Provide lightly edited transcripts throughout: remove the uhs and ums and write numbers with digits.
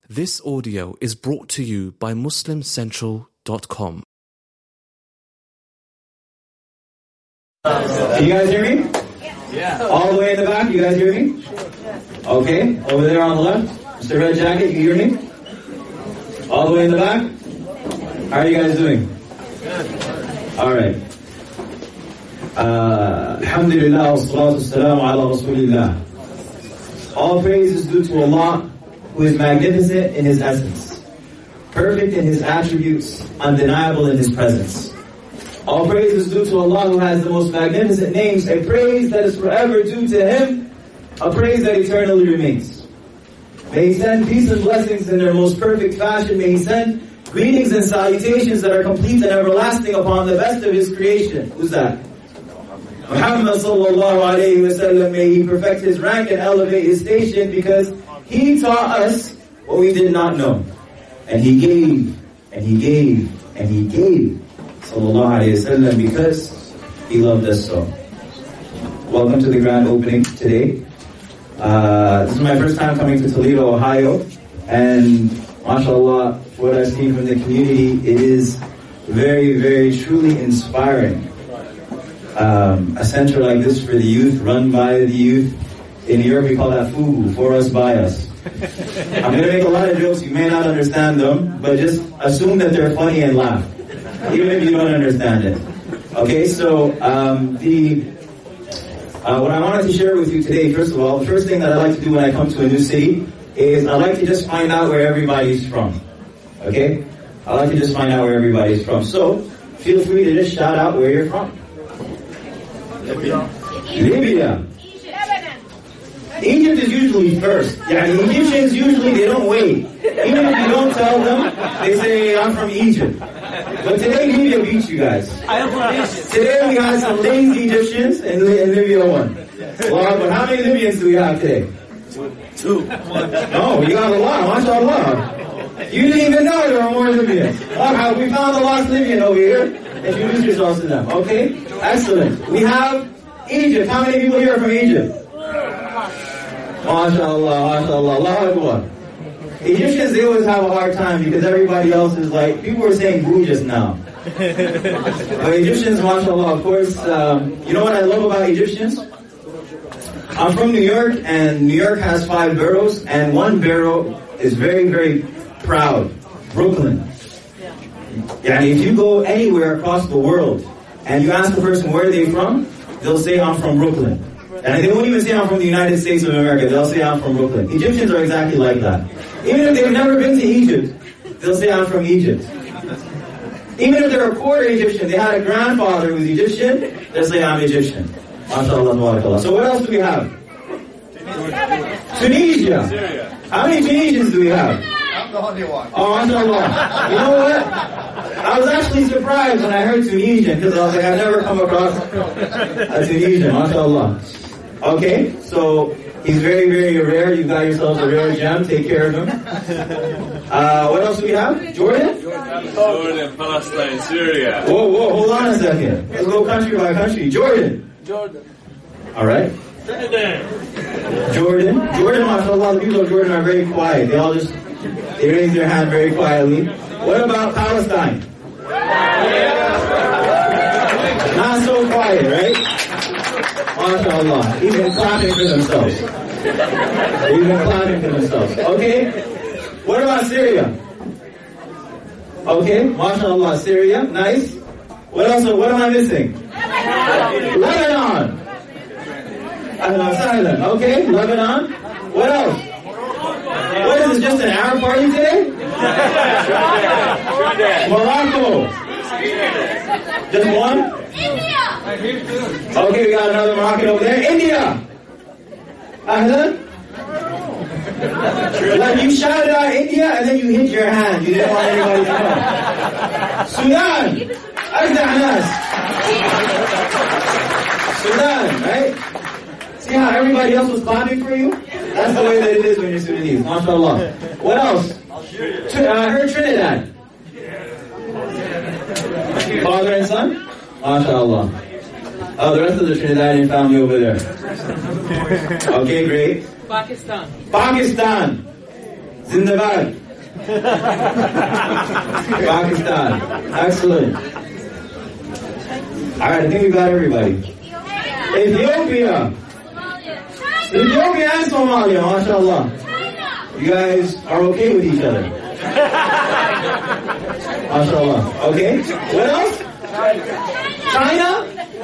This audio is brought to you by MuslimCentral.com. Can you guys hear me? Yeah. All the way in the back, you guys hear me? Okay, over there on the left, Mr. Red Jacket, you hear me? All the way in the back? How are you guys doing? All right. Alhamdulillah, wassalatu wassalamu ala rasulillah. All praise is due to Allah, who is magnificent in His essence, perfect in His attributes, undeniable in His presence. All praise is due to Allah, who has the most magnificent names, a praise that is forever due to Him, a praise that eternally remains. May He send peace and blessings in their most perfect fashion. May He send greetings and salutations that are complete and everlasting upon the best of His creation. Who's that? Muhammad sallallahu alayhi wa sallam. May He perfect His rank and elevate His station, because He taught us what we did not know. And He gave, and He gave, and He gave, sallallahu alayhi wa sallam, because He loved us so. Welcome to the grand opening today. This is my first time coming to Toledo, Ohio, and mashallah, what I've seen from the community, it is very, very, truly inspiring. A center like this for the youth, run by the youth. In Europe we call that FUBU, for us, by us. I'm going to make a lot of jokes, you may not understand them, but just assume that they're funny and laugh, even if you don't understand it. Okay, so what I wanted to share with you today, first of all, the first thing that I like to do when I come to a new city is I like to just find out where everybody's from. Okay? I like to just find out where everybody's from. So, feel free to just shout out where you're from. Libya. Egypt is usually first. Yeah, Egyptians usually, they don't wait. Even if you don't tell them, they say, I'm from Egypt. But today Libya beats you guys. I am from Egypt. Today we had some lazy Egyptians and Libya won. Well, but how many Libyans do we have today? Two. No, we got a lot, mashallah. You didn't even know there were more Libyans. Wow, we found a lost Libyan over here. Introduce yourselves to them, okay? Excellent. We have Egypt. How many people here are from Egypt? MashaAllah, MashaAllah, Allahu Akbar. Egyptians, they always have a hard time because everybody else is like, people were saying boo just now. But Egyptians, MashaAllah, of course, you know what I love about Egyptians? I'm from New York, and New York has 5 boroughs, and one borough is very, very proud. Brooklyn. Yeah, if you go anywhere across the world, and you ask the person where they're from, they'll say, I'm from Brooklyn. And they won't even say I'm from the United States of America. They'll say I'm from Brooklyn. Egyptians are exactly like that. Even if they've never been to Egypt, they'll say I'm from Egypt. Even if they're a quarter Egyptian, they had a grandfather who's Egyptian, they'll say I'm Egyptian. MashaAllah, tabarakallah. So what else do we have? Tunisia. How many Tunisians do we have? I'm the only one. Oh, MashaAllah. You know what? I was actually surprised when I heard Tunisian, because I was like, I've never come across a Tunisian, MashaAllah. Okay, so he's very, very rare. You've got yourselves a rare gem. Take care of him. What else do we have? Jordan? Jordan, Palestine, Syria. Whoa, hold on a second. Let's go country by country. Jordan. All right. Jordan, mashallah, the people of Jordan are very quiet. They raise their hand very quietly. What about Palestine? Not so quiet, right? MashaAllah. Even clapping for themselves. Okay? What about Syria? Okay, MashaAllah, Syria. Nice. What else? What am I missing? Lebanon. Silent. Okay, Lebanon. What else? What is this, just an Arab party today? Morocco. Just one? India. Okay, we got another Moroccan over there. India. Ahlan. Like you shouted out India and then you hit your hand. You didn't want anybody to know. Sudan. Sudan, right? See how everybody else was clapping for you? That's the way that it is when you're Sudanese. MashaAllah. What else? I heard Trinidad. Father and son? MashaAllah. Oh, the rest of the Trinidadian family over there. Okay, great. Pakistan. Pakistan. Zindabad. Pakistan. Excellent. Alright, I think we got everybody. Ethiopia. Ethiopia and Somalia, mashallah. You guys are okay with each other. MashaAllah. Okay. What else? China?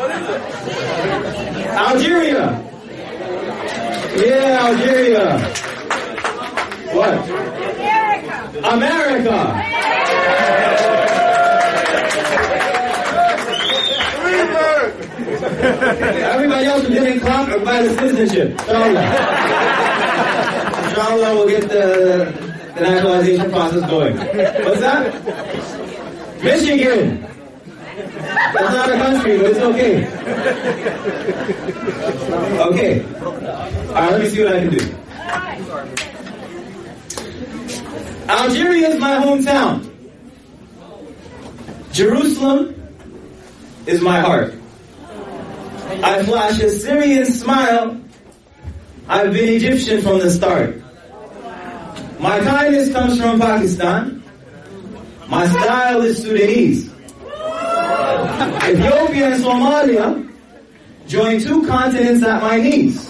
Algeria. Yeah, Algeria. What? America. Everybody else who didn't clap or buy the citizenship. Inshallah. Inshallah, we'll get the naturalization process going. What's that? Michigan. That's not a country, but it's okay. Okay. Alright, let me see what I can do. Algeria is my hometown. Jerusalem is my heart. I flash a Syrian smile. I've been Egyptian from the start. My kindness comes from Pakistan. My style is Sudanese. Ethiopia and Somalia join two continents at my knees.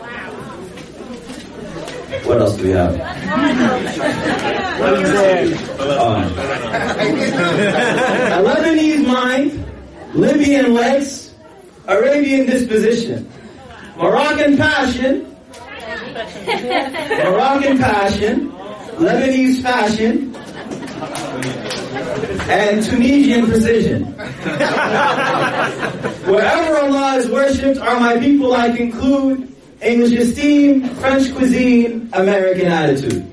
What else do we have? A Lebanese mind, Libyan legs, Arabian disposition, Moroccan passion, Lebanese fashion, and Tunisian precision. Wherever Allah is worshipped are my people, I conclude. English esteem, French cuisine, American attitude.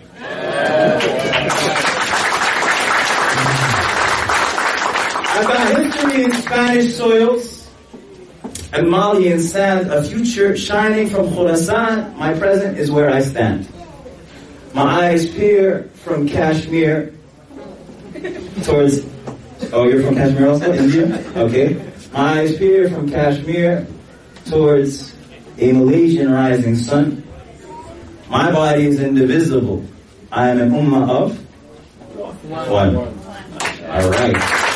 I've got history in Spanish soils and Malian sand, a future shining from Khorasan. My present is where I stand. My eyes peer from Kashmir towards... Oh, you're from Kashmir also? India? Okay. My eyes peer from Kashmir towards a Malaysian rising sun. My body is indivisible. I am an ummah of one. All right.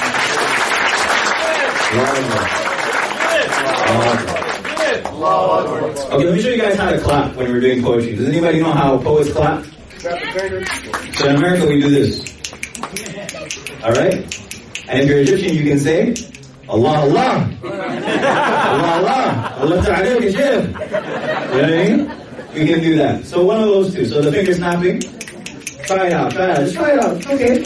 Okay, let me show you guys how to clap when we're doing poetry. Does anybody know how poets clap? So in America we do this. All right? And if you're Egyptian, you can say, Allah, Allah. Allah, Allah. Allah ta'ala Shaykh. You know what I mean? You can do that. So one of those two. So the finger snapping. Try it out. Just try it out. Okay.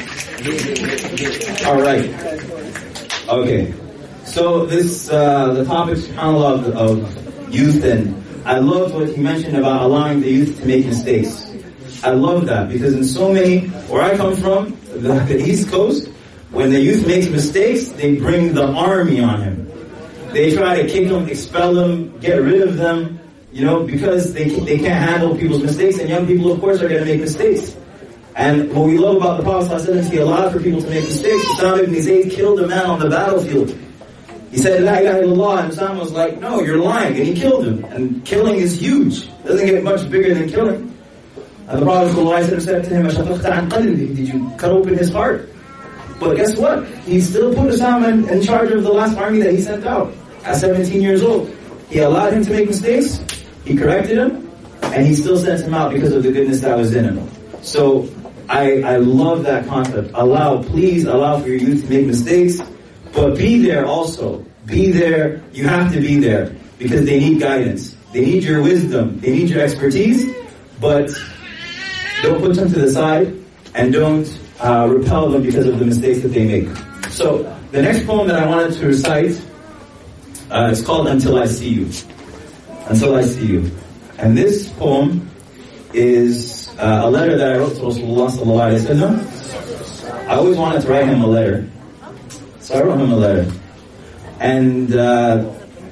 All right. Okay. So this, the topic, subhanAllah, of youth, and I love what he mentioned about allowing the youth to make mistakes. I love that because in so many, where I come from, the East Coast, when the youth makes mistakes, they bring the army on him. They try to kick them, expel them, get rid of them, you know, because they can't handle people's mistakes, and young people, of course, are going to make mistakes. And what we love about the Prophet ﷺ, he allowed for people to make mistakes. Usama ibn Zayd killed a man on the battlefield. He said, La ilaha illallah, and Usama was like, no, you're lying, and he killed him. And killing is huge. It doesn't get much bigger than killing. And the Prophet ﷺ said to him, did you cut open his heart? But guess what? He still put Usama in charge of the last army that he sent out at 17 years old. He allowed him to make mistakes, he corrected him, and he still sent him out because of the goodness that was in him. So I love that concept. Please allow for your youth to make mistakes, but be there also. Be there. You have to be there because they need guidance. They need your wisdom. They need your expertise, but don't put them to the side and don't repel them because of the mistakes that they make. So the next poem that I wanted to recite is called Until I See You. Until I See You. And this poem is a letter that I wrote to Rasulullah sallallahu alaihi wasallam. I always wanted to write him a letter. So I wrote him a letter. And the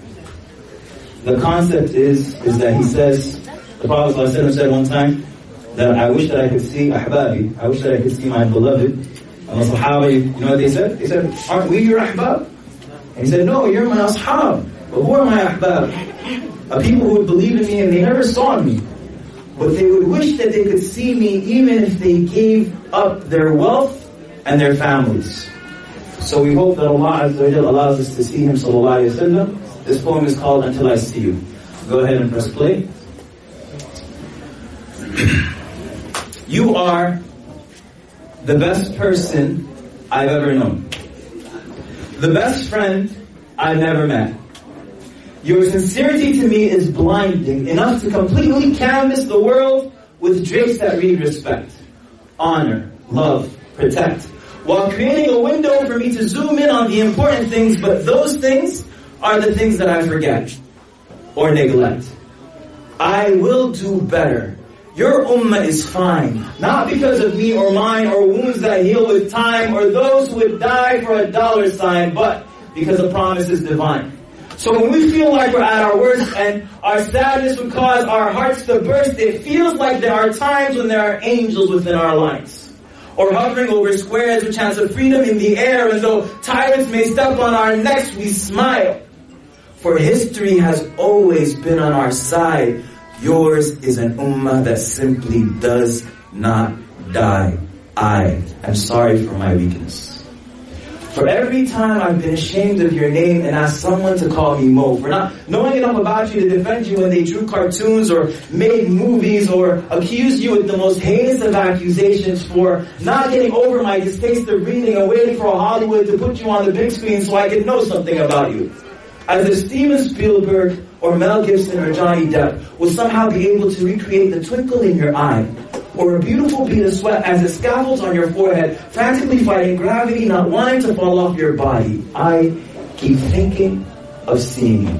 concept is that he says, the Prophet sallallahu alaihi wasallam said one time, that I wish that I could see ahbabi, I wish that I could see my beloved. And the Sahaba, you know what they said? They said, aren't we your ahbab? And he said, no, you're my ashab. But who are my ahbab? People who would believe in me and they never saw me. but they would wish that they could see me even if they gave up their wealth and their families. So we hope that Allah Azza wa Jalla allows us to see Him sallallahu alayhi wa sallam. This poem is called Until I See You. Go ahead and press play. You are the best person I've ever known. The best friend I've never met. Your sincerity to me is blinding, enough to completely canvas the world with drapes that read respect, honor, love, protect, while creating a window for me to zoom in on the important things, but those things are the things that I forget or neglect. I will do better. Your ummah is fine, not because of me or mine or wounds that heal with time or those who would die for a dollar sign, but because the promise is divine. So when we feel like we're at our worst and our sadness would cause our hearts to burst, it feels like there are times when there are angels within our lives. Or hovering over squares with chance of freedom in the air, and though tyrants may step on our necks, we smile. For history has always been on our side. Yours is an ummah that simply does not die. I am sorry for my weakness. For every time I've been ashamed of your name and asked someone to call me Mo, for not knowing enough about you to defend you when they drew cartoons or made movies or accused you with the most heinous of accusations, for not getting over my distaste of reading and waiting for Hollywood to put you on the big screen so I could know something about you. As if Steven Spielberg or Mel Gibson or Johnny Depp will somehow be able to recreate the twinkle in your eye, or a beautiful bead of sweat as it scaffolds on your forehead, frantically fighting gravity, not wanting to fall off your body. I keep thinking of seeing you.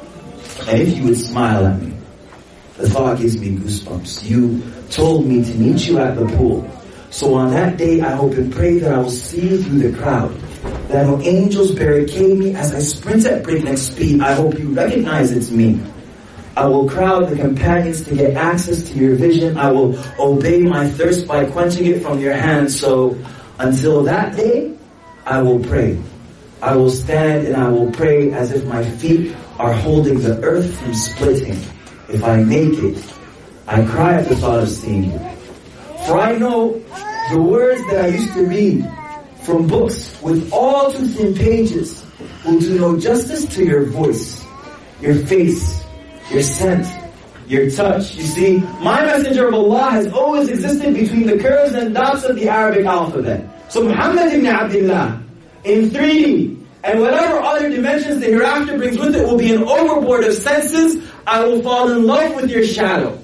And if you would smile at me, the thought gives me goosebumps. You told me to meet you at the pool. So on that day, I hope and pray that I will see you through the crowd. That no angels barricade me as I sprint at breakneck speed. I hope you recognize it's me. I will crowd the companions to get access to your vision. I will obey my thirst by quenching it from your hand. So until that day, I will pray. I will stand and I will pray as if my feet are holding the earth from splitting. If I make it, I cry at the thought of seeing you. For I know the words that I used to read from books with all too thin pages will do no justice to your voice, your face, your scent, your touch. You see, my messenger of Allah has always existed between the curves and dots of the Arabic alphabet. So Muhammad ibn Abdullah, in 3D, and whatever other dimensions the hereafter brings with it will be an overboard of senses. I will fall in love with your shadow.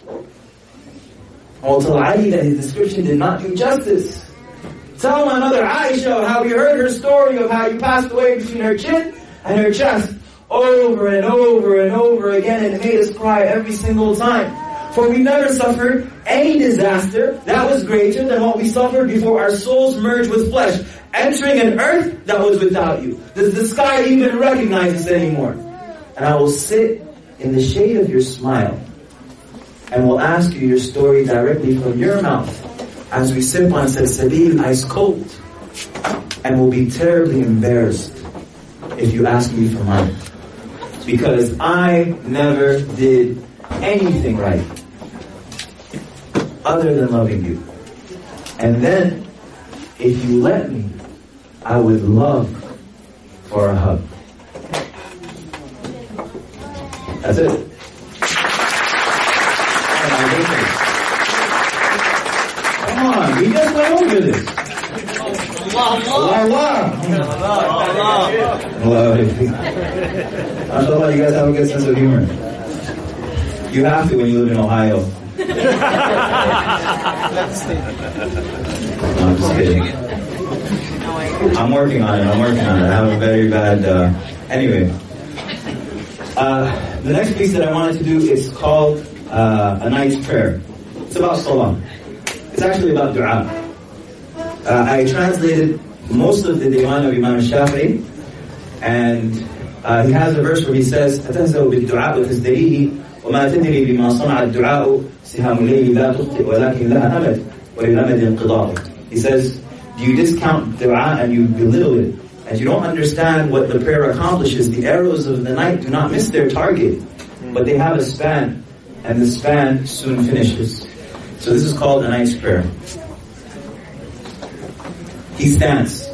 I will tell Ali that his description did not do justice. Tell my mother Aisha how we heard her story of how you passed away between her chin and her chest, over and over and over again, and it made us cry every single time. For we never suffered any disaster that was greater than what we suffered before our souls merged with flesh, entering an earth that was without you. Does the sky even recognize us anymore? And I will sit in the shade of your smile and will ask you your story directly from your mouth as we sip on Salsabil ice cold, and will be terribly embarrassed if you ask me for mine. Because I never did anything right other than loving you. And then, if you let me, I would love for a hug. That's it. Come on, we just went over this. Allah. MashaAllah, you guys have a good sense of humor. You have to when you live in Ohio. No, I'm just kidding. I'm working on it. I have a very bad... Anyway. The next piece that I wanted to do is called A Night's Prayer. It's about salah. It's actually about dua. I translated most of the Diwan of Imam Shafi'i, and he has a verse where he says, أَتَهْزَوْ بِالدُّعَاءُ وَتَزْدَرِيهِ وَمَا تَدْرِي بِمَا صَنَعَ الدُّعَاءُ سِهَامُ اللَّيْلِ لَا تُخْطِئُ وَلَكِنْ لَهَا أَمَدٌ وَلِلْأَمَدِ انْقِضَاءُ. He says, do you discount dua and you belittle it, and you don't understand what the prayer accomplishes? The arrows of the night do not miss their target, but they have a span. and the span soon finishes. So this is called a night's prayer. He stands.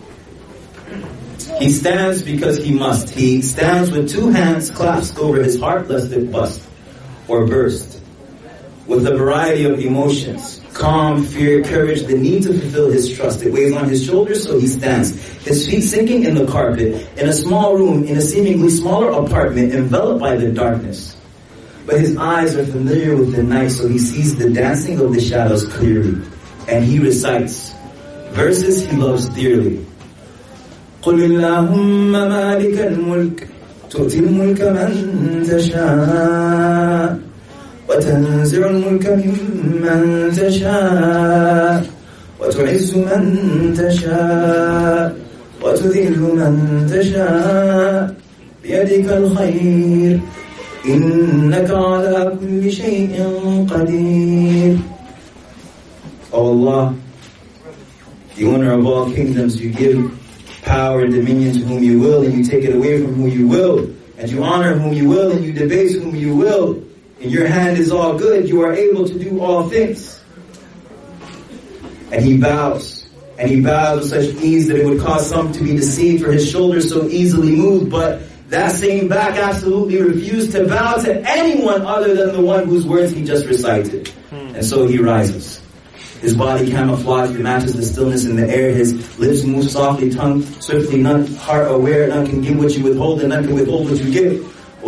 He stands because he must. He stands with two hands clasped over his heart lest it bust or burst. With a variety of emotions, calm, fear, courage, the need to fulfill his trust. It weighs on his shoulders, so he stands. His feet sinking in the carpet, in a small room, in a seemingly smaller apartment, enveloped by the darkness. But his eyes are familiar with the night, so he sees the dancing of the shadows clearly. And he recites verses he loves dearly. قل اللهم مالك الملك تؤتي الملك من تشاء وتنزع الملك ممن تشاء وتعز من تشاء وتذل من تشاء بيدك الخير إنك على كل شيء قدير. O Allah, the owner of all kingdoms, you give power and dominion to whom you will, and you take it away from whom you will, and you honor whom you will, and you debase whom you will. In your hand is all good, you are able to do all things. And he bows with such ease that it would cause some to be deceived, for his shoulders so easily moved, but that same back absolutely refused to bow to anyone other than the one whose words he just recited. And so he rises. His body camouflaged, matches the stillness in the air. His lips move softly, tongue swiftly, none heart aware. None can give what you withhold, and none can withhold what you give.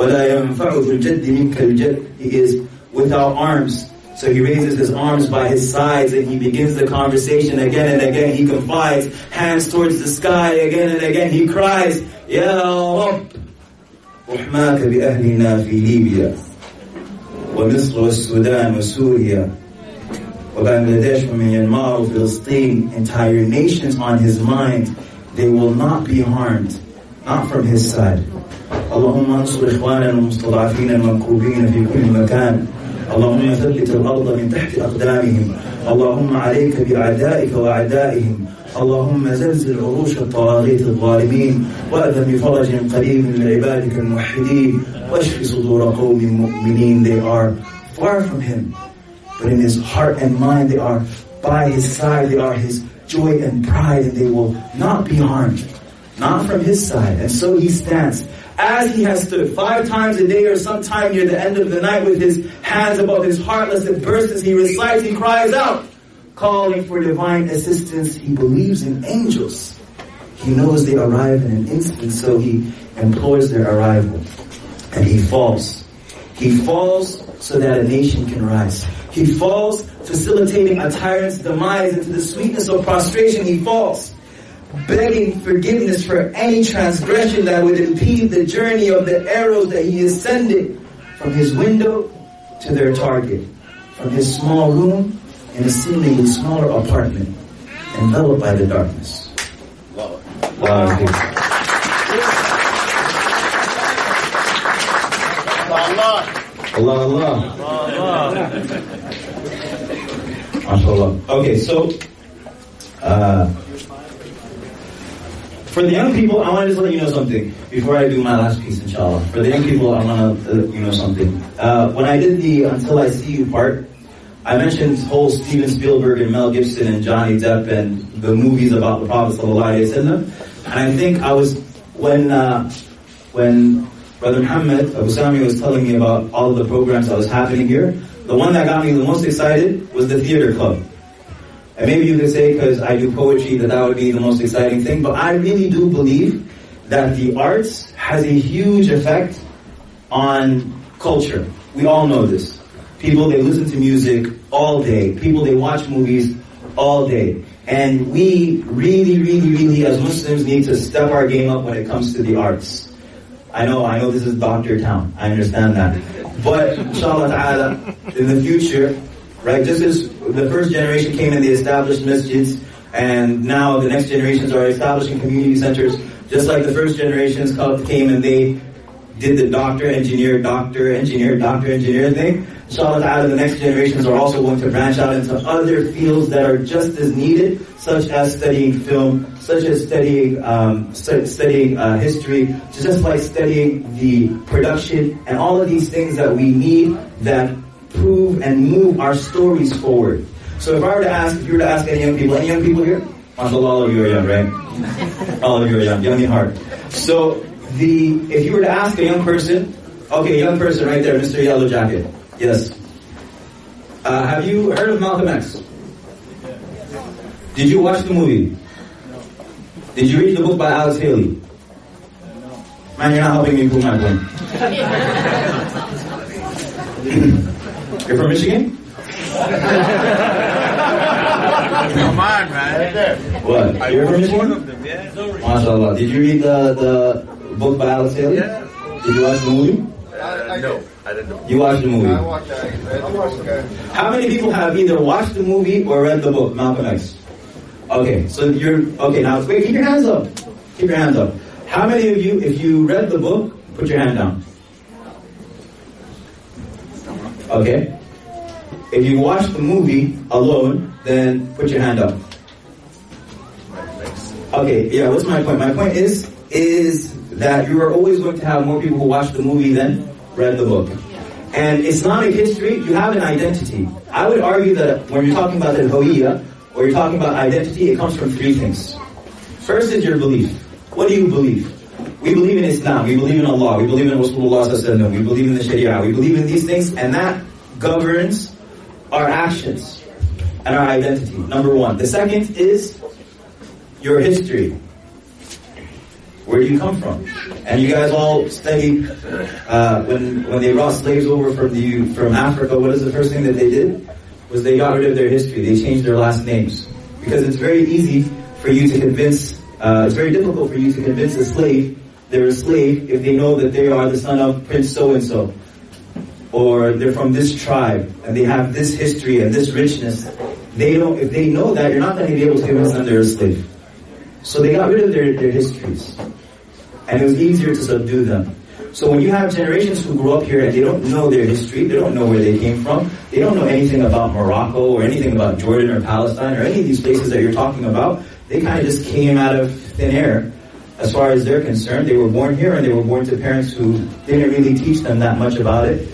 He is without arms. So he raises his arms by his sides and he begins the conversation again and again. He confides, hands towards the sky again and again. He cries, Ya Rabb, رحماك بأهلنا في ليبيا ومصر والسودان وسوريا وبangladesh وميانمار وفلسطين. Entire nations on his mind. They will not be harmed, not from his side. اللهم انصر إخواننا المستضعفين المنكوبين في كل مكان. اللهم ثبت الأرض من تحت أقدامهم. اللهم عليك بأعدائك وأعدائهم. اللهم زلزل عروش الطواغيت الظالمين وأذن بفرج قريب لعبادك الموحدين واشف صدور قوم مؤمنين. They are far from him, but in his heart and mind they are by his side. They are his joy and pride, and they will not be harmed, not from his side. And so he stands, as he has stood 5 times a day or sometime near the end of the night, with his hands above his heart lest it burst. As he recites, he cries out, calling for divine assistance. He believes in angels. He knows they arrive in an instant, so he implores their arrival. And he falls. He falls so that a nation can rise. He falls, facilitating a tyrant's demise. Into the sweetness of prostration he falls, begging forgiveness for any transgression that would impede the journey of the arrows that he is sending from his window to their target, from his small room in a seemingly smaller apartment, enveloped by the darkness. Allah. Allah. MashaAllah. Okay, so for the young people, I want to just let you know something before I do my last piece, inshallah. For the young people, I want to let you know something. When I did the Until I See You part, I mentioned whole Steven Spielberg and Mel Gibson and Johnny Depp and the movies about the Prophet ﷺ. And I think I was, when Brother Muhammad Abu Sami was telling me about all the programs that was happening here, the one that got me the most excited was the theater club. And maybe you could say, because I do poetry, that would be the most exciting thing. But I really do believe that the arts has a huge effect on culture. We all know this. People, they listen to music all day. People, they watch movies all day. And we really, as Muslims, need to step our game up when it comes to the arts. I know this is Doctor Town. I understand that. But, inshallah ta'ala, in the future, right, just as the first generation came and they established masjids, and now the next generations are establishing community centers, just like the first generations came and they did the doctor, engineer thing. Inshallah ta'ala, the next generations are also going to branch out into other fields that are just as needed, such as studying film, such as studying history, just like studying the production, and all of these things that we need that prove and move our stories forward. So if you were to ask any young people here? MashaAllah, all of you are young, right? All of you are young in heart. So if you were to ask a young person, okay, young person right there, Mr. Yellow Jacket. Yes. Have you heard of Malcolm X? Did you watch the movie? Did you read the book by Alex Haley? Man, you're not helping me prove my point. You're from Michigan? Come on, man. What? You're from Michigan? MashaAllah. Did you read the book by Alex Haley? Yeah. Did you watch the movie? No, I didn't know. You watched the movie? I watched that. How many people have either watched the movie or read the book, Malcolm X? Okay, so now wait, keep your hands up. Keep your hands up. How many of you, if you read the book, put your hand down? Okay. If you watched the movie alone, then put your hand up. Okay, yeah, what's my point? My point is that you are always going to have more people who watch the movie than read the book. And Islamic history, you have an identity. I would argue that when you're talking about the Hawiyya, or you're talking about identity, it comes from three things. First is your belief. What do you believe? We believe in Islam, we believe in Allah, we believe in Rasulullah, we believe in the Sharia, we believe in these things, and that governs our actions and our identity, number one. The second is your history. Where do you come from? And you guys all studied when they brought slaves over from Africa. What is the first thing that they did? Was they got rid of their history. They changed their last names, because it's very easy for you to convince. It's very difficult for you to convince a slave they're a slave if they know that they are the son of Prince so and so, or they're from this tribe and they have this history and this richness. If they know that, you're not going to be able to convince them they're a slave. So they got rid of their histories. And it was easier to subdue them. So when you have generations who grew up here and they don't know their history, they don't know where they came from, they don't know anything about Morocco or anything about Jordan or Palestine or any of these places that you're talking about, they kind of just came out of thin air as far as they're concerned. They were born here and they were born to parents who didn't really teach them that much about it.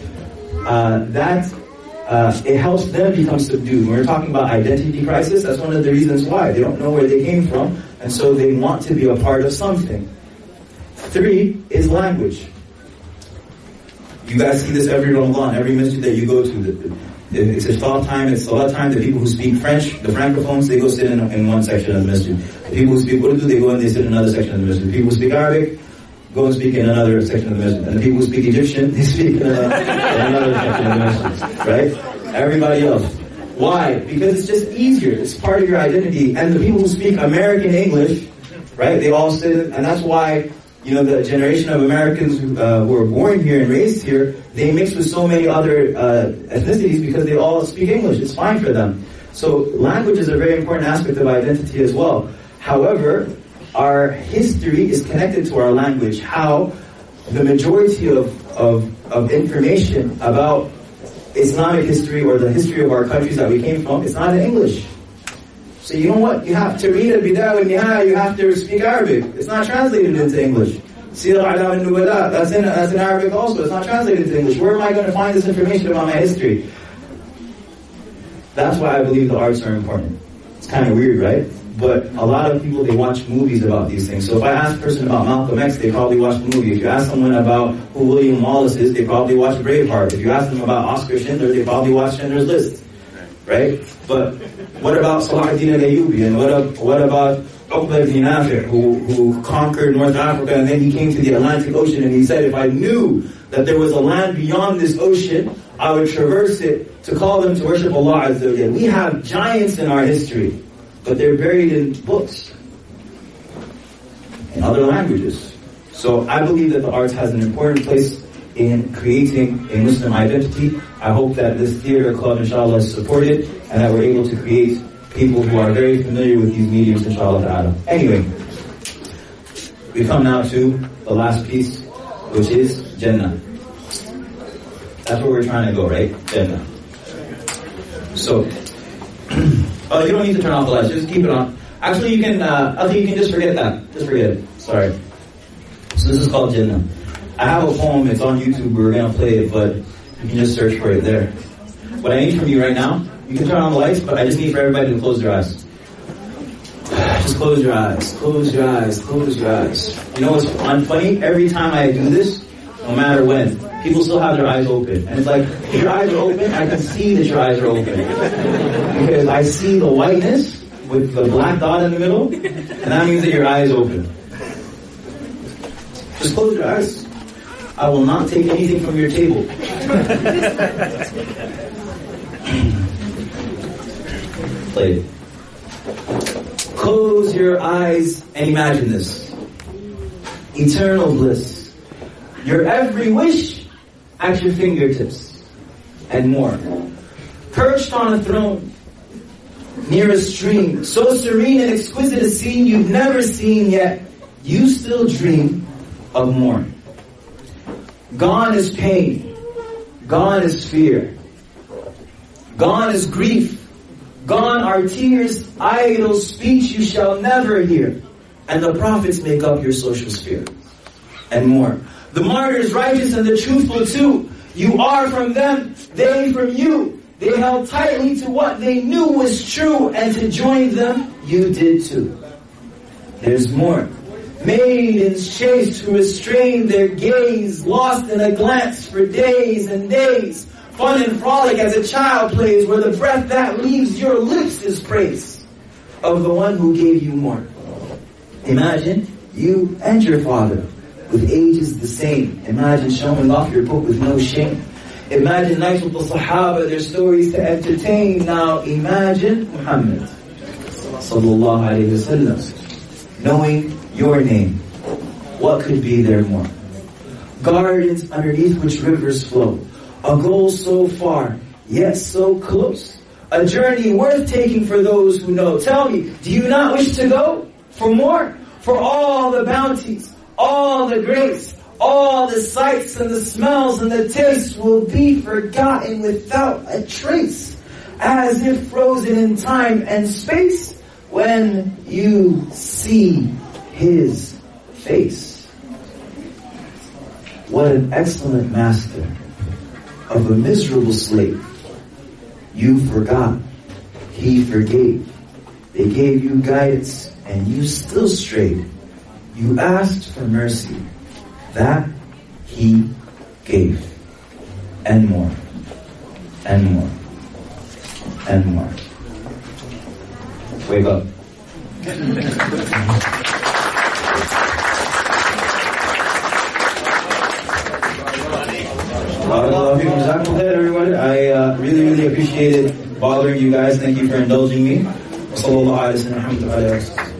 It helps them become subdued. When we're talking about identity crisis, that's one of the reasons why. They don't know where they came from, and so they want to be a part of something. 3 is language. You guys see this every Ramadan, every masjid that you go to. It's iftar time, it's salat time. The people who speak French, the francophones, they go sit in one section of the masjid. The people who speak Urdu, they go and they sit in another section of the masjid. The people who speak Arabic, go and speak in another section of the masjid. And the people who speak Egyptian, they speak in another section of the masjid. Right? Everybody else. Why? Because it's just easier. It's part of your identity. And the people who speak American English, right, they all sit, and that's why, the generation of Americans who were born here and raised here, they mix with so many other ethnicities because they all speak English. It's fine for them. So language is a very important aspect of identity as well. However, our history is connected to our language. How the majority of information about Islamic history or the history of our countries that we came from, it's not in English. So you know what? You have to read a Bidaya wa Nihaya, you have to speak Arabic. It's not translated into English. Sira A'lam al-Nubala, that's in Arabic also. It's not translated into English. Where am I going to find this information about my history? That's why I believe the arts are important. It's kind of weird, right? But a lot of people, they watch movies about these things. So if I ask a person about Malcolm X, they probably watch the movie. If you ask someone about who William Wallace is, they probably watch Braveheart. If you ask them about Oscar Schindler, they probably watch Schindler's List. Right? But what about Salah ad-Din al-Ayyubi? And what about Uqba ibn Nafi', who conquered North Africa, and then he came to the Atlantic Ocean and he said, if I knew that there was a land beyond this ocean, I would traverse it to call them to worship Allah Azza wa Jalla. We have giants in our history, but they're buried in books, in other languages. So I believe that the arts has an important place in creating a Muslim identity. I hope that this theater club, inshallah, is supported and that we're able to create people who are very familiar with these mediums, inshallah ta'ala. Anyway, we come now to the last piece, which is Jannah. That's where we're trying to go, right? Jannah. So, you don't need to turn off the lights. Just keep it on. Actually, you can. I think you can just forget that. Just forget it. Sorry. So this is called Jannah. I have a poem. It's on YouTube. We're gonna play it, but you can just search for it there. What I need from you right now, you can turn on the lights, but I just need for everybody to close their eyes. Just close your eyes. Close your eyes. Close your eyes. You know what's funny? Every time I do this, no matter when, people still have their eyes open. And it's like, if your eyes are open, I can see that your eyes are open. Because I see the whiteness with the black dot in the middle, and that means that your eye is open. Just close your eyes. I will not take anything from your table. Play it. Close your eyes and imagine this. Eternal bliss. Your every wish at your fingertips. And more. Perched on a throne. Near a stream. So serene and exquisite a scene you've never seen yet. You still dream of more. Gone is pain. Gone is fear. Gone is grief. Gone are tears, idle speech you shall never hear. And the prophets make up your social sphere. And more. The martyrs righteous and the truthful too. You are from them, they from you. They held tightly to what they knew was true. And to join them, you did too. There's more. Maidens chased who restrained their gaze, lost in a glance for days and days. Fun and frolic as a child plays, where the breath that leaves your lips is praise of the one who gave you more. Imagine you and your father with ages the same. Imagine showing off your book with no shame. Imagine nights with the Sahaba, their stories to entertain. Now imagine Muhammad sallallahu alayhi wa sallam knowing your name. What could be there more? Gardens underneath which rivers flow. A goal so far, yet so close. A journey worth taking for those who know. Tell me, do you not wish to go for more? For all the bounties, all the grace, all the sights and the smells and the tastes will be forgotten without a trace, as if frozen in time and space when you see His face. What an excellent master of a miserable slave. You forgot, He forgave. They gave you guidance and you still strayed. You asked for mercy, that He gave. And more, and more, and more. Wake up. Everyone, I really appreciated bothering you guys. Thank you for indulging me.